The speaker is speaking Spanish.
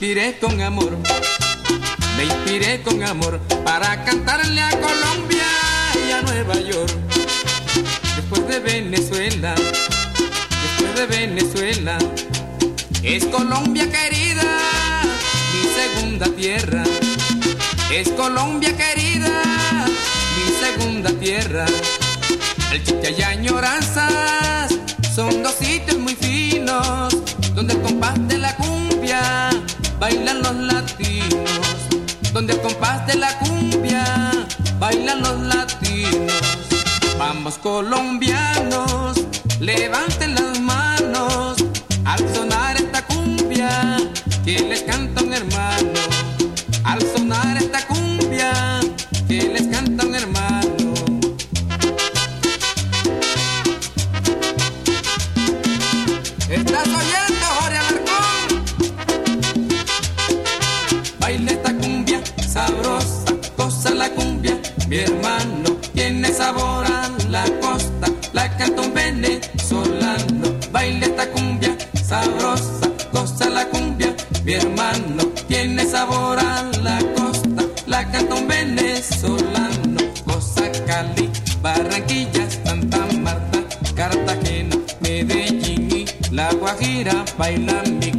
inspiré con amor para cantarle a Colombia y a Nueva York. Después de Venezuela, es Colombia querida, mi segunda tierra. Es Colombia querida, mi segunda tierra. El chicha y añoranzas son dos sitios muy finos, donde el compás de la cumbia bailan los latinos. Donde el compás de la cumbia bailan los latinos. Vamos colombianos, levanten las manos al sonar esta cumbia que les canta un hermano. Al sonar esta cumbia que les canta un hermano. ¿Estás oyendo, Jorge Alarcón? Baila esta cumbia sabrosa, goza la cumbia, mi hermano. Tiene sabor a la costa, la canta un venezolano. Baila esta cumbia sabrosa, goza la cumbia, mi hermano. Tiene sabor a la costa, la canta un venezolano. Goza Cali, Barranquilla, Santa Marta, Cartagena, Medellín y La Guajira. Baila mi